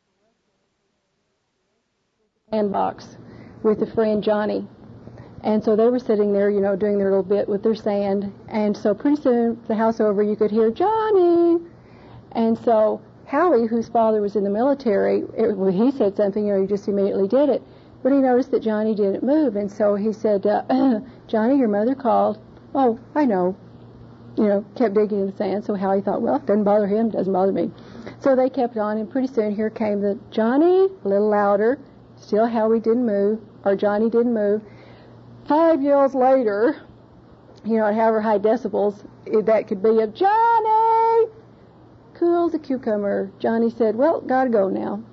sandbox with a friend, Johnny. And so they were sitting there, doing their little bit with their sand, and so pretty soon, the house over, you could hear, Johnny! And so Howie, whose father was in the military, he said something, he just immediately did it. But he noticed that Johnny didn't move, and so he said, Johnny, your mother called. Oh, I know. Kept digging in the sand, so Howie thought, well, it doesn't bother him, doesn't bother me. So they kept on, and pretty soon here came the Johnny, a little louder. Still Howie didn't move, or Johnny didn't move. 5 yells later, at however high decibels, that could be a Johnny! Cool as a cucumber. Johnny said, well, gotta go now.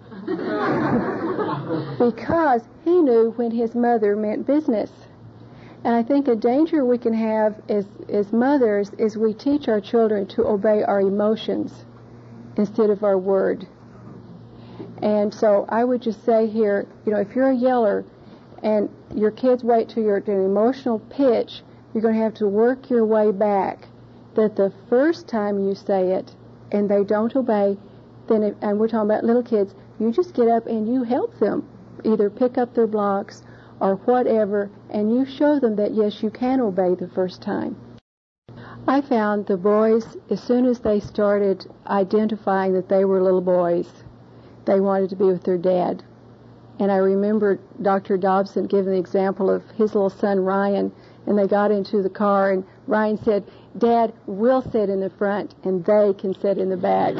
Because he knew when his mother meant business. And I think a danger we can have as mothers is we teach our children to obey our emotions instead of our word. And so I would just say here, if you're a yeller and your kids wait till you're at an emotional pitch, you're going to have to work your way back. That the first time you say it and they don't obey, and we're talking about little kids, you just get up and you help them. Either pick up their blocks or whatever, and you show them that, yes, you can obey the first time. I found the boys, as soon as they started identifying that they were little boys, they wanted to be with their dad. And I remember Dr. Dobson giving the example of his little son, Ryan, and they got into the car, and Ryan said, Dad, we'll sit in the front, and they can sit in the back.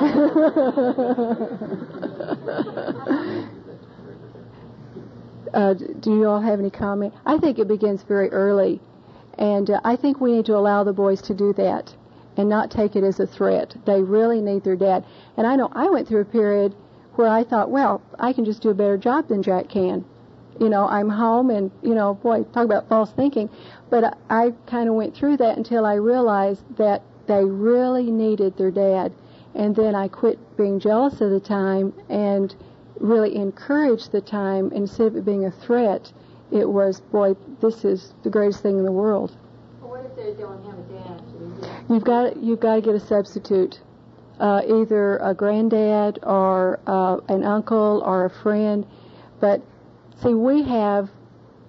Do you all have any comment? I think it begins very early, and I think we need to allow the boys to do that and not take it as a threat. They really need their dad. And I know I went through a period where I thought, well, I can just do a better job than Jack can. I'm home and, boy, talk about false thinking. But I kind of went through that until I realized that they really needed their dad. And then I quit being jealous of the time and really encouraged the time. Instead of it being a threat, it was, boy, this is the greatest thing in the world. Well, what if they don't have a dad? You've got to get a substitute. Either a granddad or an uncle or a friend. But see, we have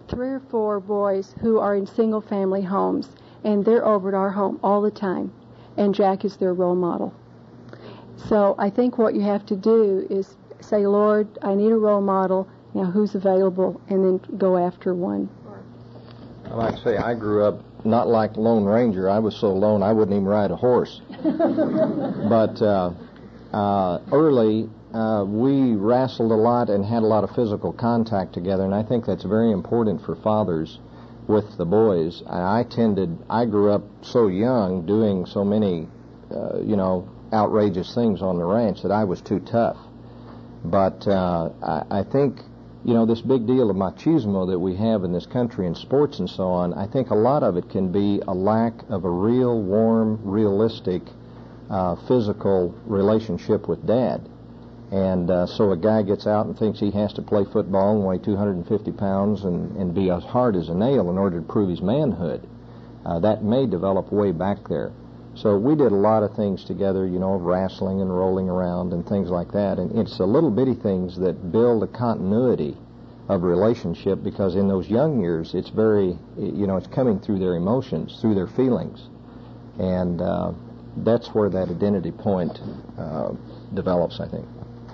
3 or 4 boys who are in single-family homes, and they're over at our home all the time, and Jack is their role model. So I think what you have to do is say, Lord, I need a role model. Now, who's available? And then go after one. I like to say I grew up not like Lone Ranger. I was so lone I wouldn't even ride a horse. But early, we wrestled a lot and had a lot of physical contact together, and I think that's very important for fathers with the boys. I grew up so young doing so many, outrageous things on the ranch that I was too tough. But I think, this big deal of machismo that we have in this country in sports and so on, I think a lot of it can be a lack of a real, warm, realistic, physical relationship with Dad. And so a guy gets out and thinks he has to play football and weigh 250 pounds and be as hard as a nail in order to prove his manhood. That may develop way back there. So we did a lot of things together, wrestling and rolling around and things like that. And it's the little bitty things that build a continuity of relationship, because in those young years, it's very, it's coming through their emotions, through their feelings. And that's where that identity point develops, I think.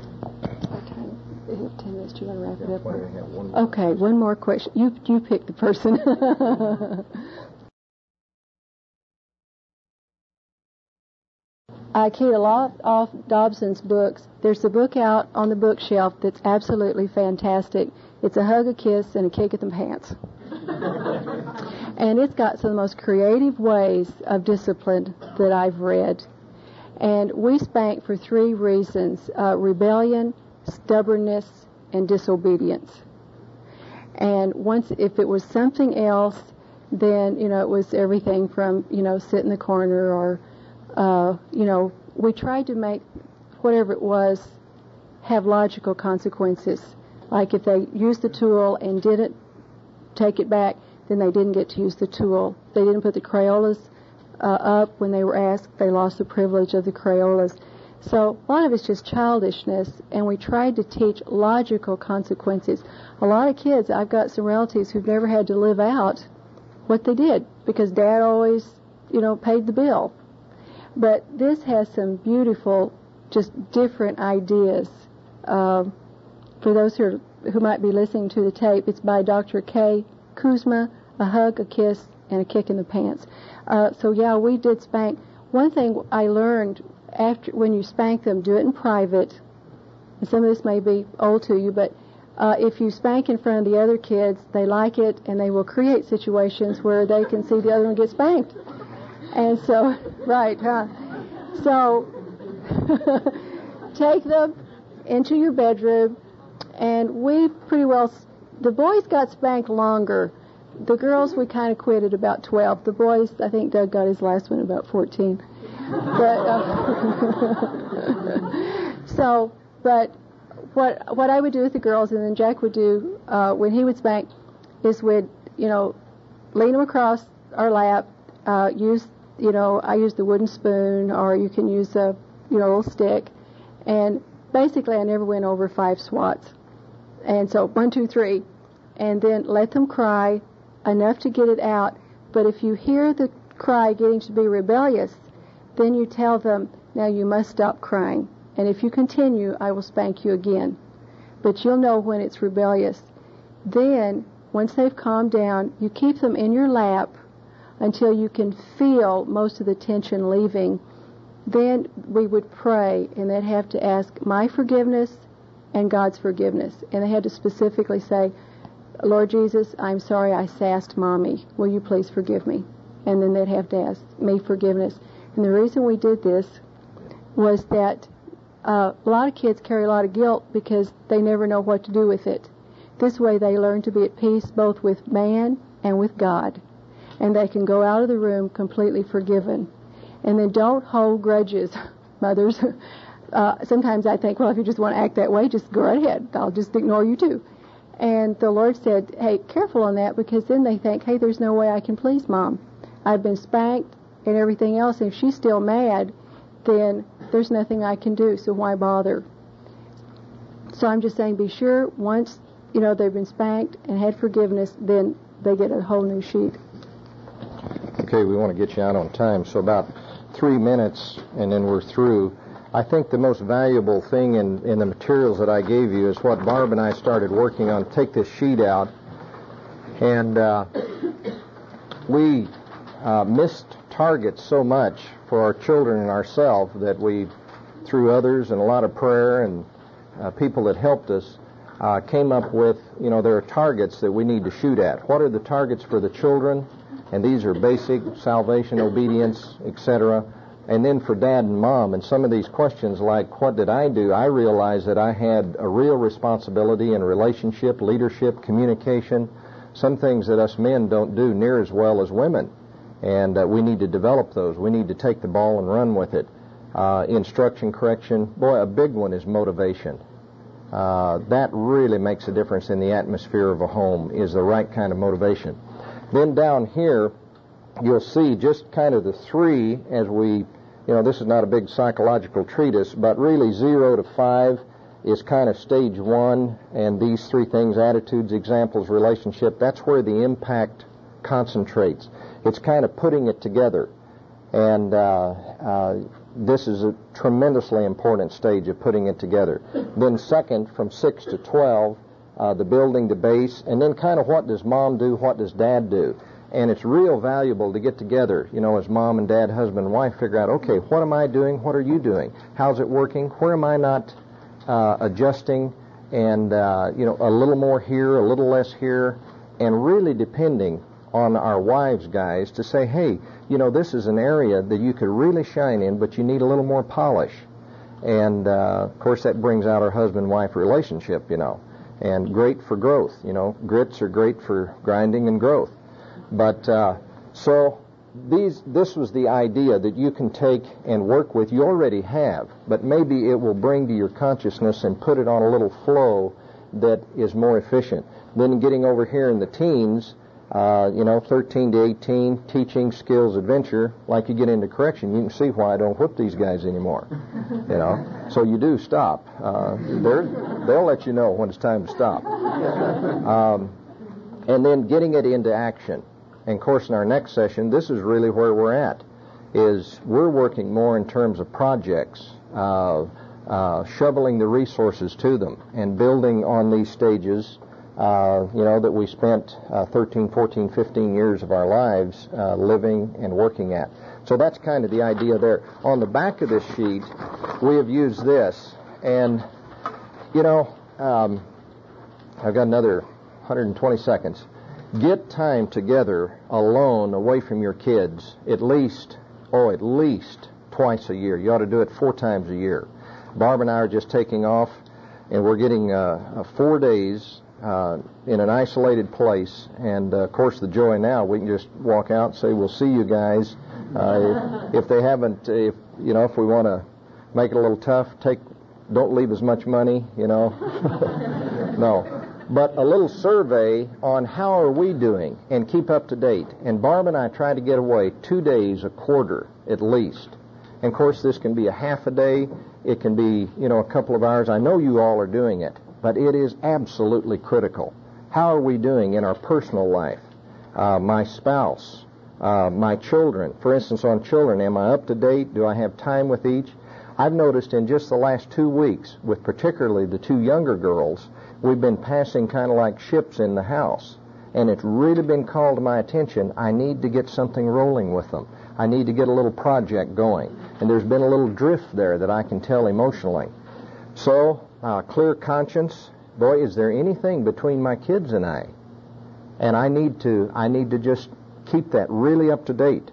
We have 10 minutes. Do you want to wrap it up? Okay, one more question. You pick the person. I keyed a lot off Dobson's books. There's a book out on the bookshelf that's absolutely fantastic. It's A Hug, a Kiss, and a Kick at the Pants. And it's got some of the most creative ways of discipline that I've read. And we spank for 3 reasons: rebellion, stubbornness, and disobedience. And if it was something else, then, it was everything from, sit in the corner or, we tried to make whatever it was have logical consequences. Like if they used the tool and didn't take it back, then they didn't get to use the tool. They didn't put the Crayolas up when they were asked, they lost the privilege of the Crayolas. So a lot of it's just childishness, and we tried to teach logical consequences. A lot of kids, I've got some relatives who've never had to live out what they did because Dad always, paid the bill. But this has some beautiful, just different ideas. For those who might be listening to the tape, it's by Dr. Kay Kuzma, A Hug, a Kiss, and a Kick in the Pants. We did spank. One thing I learned, when you spank them, do it in private. And some of this may be old to you, but if you spank in front of the other kids, they like it, and they will create situations where they can see the other one get spanked. And so, right, huh? So, take them into your bedroom, and we the boys got spanked longer. The girls, we kind of quit at about 12. The boys, I think Doug got his last one at about 14. But what I would do with the girls, and then Jack would do when he would spank, is we'd lean them across our lap, I use the wooden spoon, or you can use a little stick, and basically I never went over 5 swats. And so 1, 2, 3, and then let them cry enough to get it out. But if you hear the cry getting to be rebellious, then you tell them, now you must stop crying. And if you continue, I will spank you again. But you'll know when it's rebellious. Then, once they've calmed down, you keep them in your lap until you can feel most of the tension leaving. Then we would pray, and they'd have to ask my forgiveness and God's forgiveness. And they had to specifically say, Lord Jesus, I'm sorry I sassed Mommy. Will you please forgive me? And then they'd have to ask me forgiveness. And the reason we did this was that a lot of kids carry a lot of guilt because they never know what to do with it. This way they learn to be at peace both with man and with God. And they can go out of the room completely forgiven. And then don't hold grudges, mothers. Sometimes I think, well, if you just want to act that way, just go right ahead. I'll just ignore you too. And the Lord said, hey, careful on that, because then they think, hey, there's no way I can please Mom. I've been spanked and everything else, and if she's still mad, then there's nothing I can do, so why bother? So I'm just saying, be sure once, they've been spanked and had forgiveness, then they get a whole new sheet. Okay, we want to get you out on time, so about 3 minutes and then we're through. I think the most valuable thing in the materials that I gave you is what Barb and I started working on. Take this sheet out, and we missed targets so much for our children and ourselves that we, through others and a lot of prayer and people that helped us, came up with, there are targets that we need to shoot at. What are the targets for the children? And these are basic salvation, obedience, etc. And then for Dad and Mom, and some of these questions like, what did I do? I realized that I had a real responsibility in relationship, leadership, communication, some things that us men don't do near as well as women. And we need to develop those. We need to take the ball and run with it. Instruction, correction. Boy, a big one is motivation. That really makes a difference in the atmosphere of a home, is the right kind of motivation. Then down here, you'll see just kind of the three as we, this is not a big psychological treatise, but really 0 to 5 is kind of stage 1, and these 3 things, attitudes, examples, relationship, that's where the impact concentrates. It's kind of putting it together. And this is a tremendously important stage of putting it together. Then second, from 6 to 12, the building, the base, and then kind of what does Mom do, what does Dad do? And it's real valuable to get together, as Mom and Dad, husband and wife, figure out, okay, what am I doing? What are you doing? How's it working? Where am I not adjusting? And, a little more here, a little less here, and really depending on our wives, guys, to say, hey, this is an area that you could really shine in, but you need a little more polish. And, of course, that brings out our husband-wife relationship, and great for growth. Grits are great for grinding and growth. But so this was the idea that you can take and work with. You already have, but maybe it will bring to your consciousness and put it on a little flow that is more efficient. Then getting over here in the teens, 13 to 18, teaching, skills, adventure, like you get into correction, you can see why I don't whip these guys anymore. So you do stop. They'll let you know when it's time to stop. And then getting it into action. And of course, in our next session, this is really where we're at, is we're working more in terms of projects, shoveling the resources to them and building on these stages, that we spent 13, 14, 15 years of our lives living and working at. So that's kind of the idea there. On the back of this sheet, we have used this. And, I've got another 120 seconds. Get time together alone away from your kids at least twice a year. You ought to do it 4 times a year. Barb and I are just taking off, and we're getting 4 days in an isolated place. And, of course, the joy now, we can just walk out and say, we'll see you guys. If they haven't, if we want to make it a little tough, don't leave as much money, No. But a little survey on how are we doing and keep up to date. And Barb and I try to get away 2 days a quarter at least. And, of course, this can be a half a day. It can be, a couple of hours. I know you all are doing it, but it is absolutely critical. How are we doing in our personal life? My spouse, my children. For instance, on children, am I up to date? Do I have time with each? I've noticed in just the last 2 weeks, with particularly the 2 younger girls, we've been passing kind of like ships in the house. And it's really been called to my attention, I need to get something rolling with them. I need to get a little project going. And there's been a little drift there that I can tell emotionally. So, clear conscience. Boy, is there anything between my kids and I? And I need to just keep that really up to date.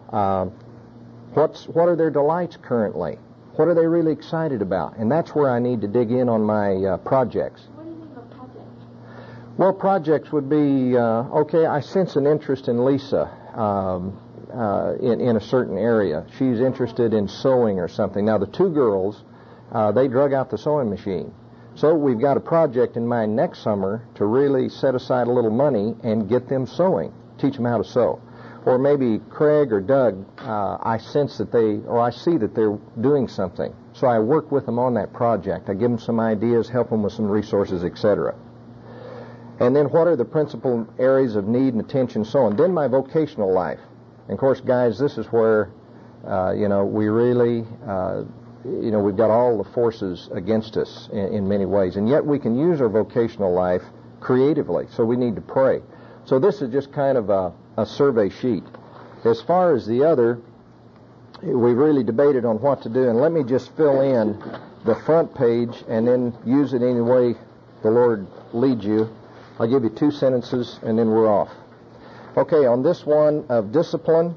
What are their delights currently? What are they really excited about? And that's where I need to dig in on my projects. What do you mean by projects? Well, projects would be, I sense an interest in Lisa in a certain area. She's interested in sewing or something. Now, the 2 girls, they drug out the sewing machine. So we've got a project in mind next summer to really set aside a little money and get them sewing, teach them how to sew. Or maybe Craig or Doug, I sense that I see that they're doing something. So I work with them on that project. I give them some ideas, help them with some resources, etc. And then what are the principal areas of need and attention, so on. Then my vocational life. And of course, guys, this is where, we really, we've got all the forces against us in many ways. And yet we can use our vocational life creatively, so we need to pray. So this is just kind of a survey sheet. As far as the other, we really debated on what to do, and let me just fill in the front page and then use it any way the Lord leads you. I'll give you 2 sentences and then we're off. Okay, on this one of discipline,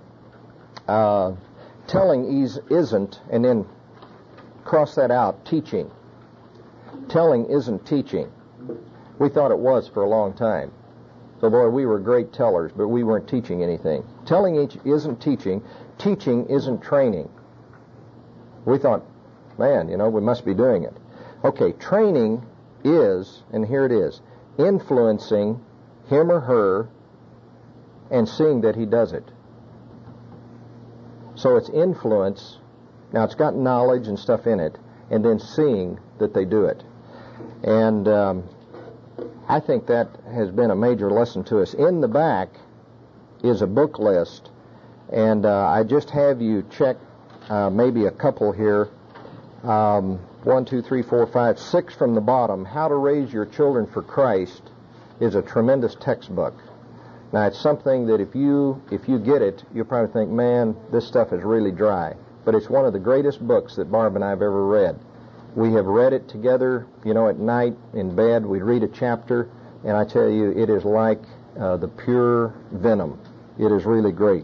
telling isn't, and then cross that out, teaching. Telling isn't teaching. We thought it was for a long time. So, boy, we were great tellers, but we weren't teaching anything. Telling isn't teaching. Teaching isn't training. We thought, man, we must be doing it. Okay, training is, and here it is, influencing him or her and seeing that he does it. So it's influence. Now, it's got knowledge and stuff in it, and then seeing that they do it. And I think that has been a major lesson to us. In the back is a book list, and I just have you check maybe a couple here. 1, 2, 3, 4, 5, 6 from the bottom. How to Raise Your Children for Christ is a tremendous textbook. Now, it's something that if you get it, you'll probably think, man, this stuff is really dry. But it's one of the greatest books that Barb and I have ever read. We have read it together, at night in bed. We'd read a chapter, and I tell you, it is like the pure venom. It is really great.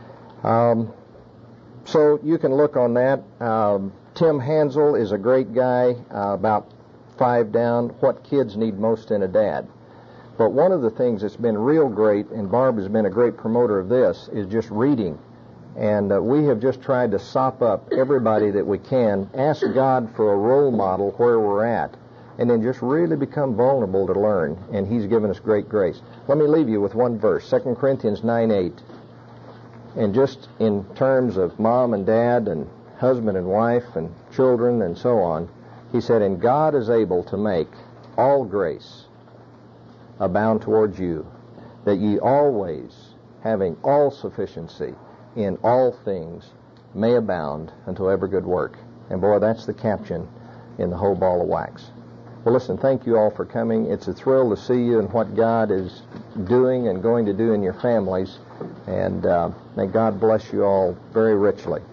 So you can look on that. Tim Hansel is a great guy, about 5 down, What Kids Need Most in a Dad. But one of the things that's been real great, and Barb has been a great promoter of this, is just reading. And we have just tried to sop up everybody that we can, ask God for a role model where we're at, and then just really become vulnerable to learn. And He's given us great grace. Let me leave you with one verse, 2 Corinthians 9:8. And just in terms of mom and dad and husband and wife and children and so on, he said, and God is able to make all grace abound towards you, that ye always, having all sufficiency in all things, may abound unto every good work. And boy, that's the caption in the whole ball of wax. Well, listen, thank you all for coming. It's a thrill to see you and what God is doing and going to do in your families. And may God bless you all very richly.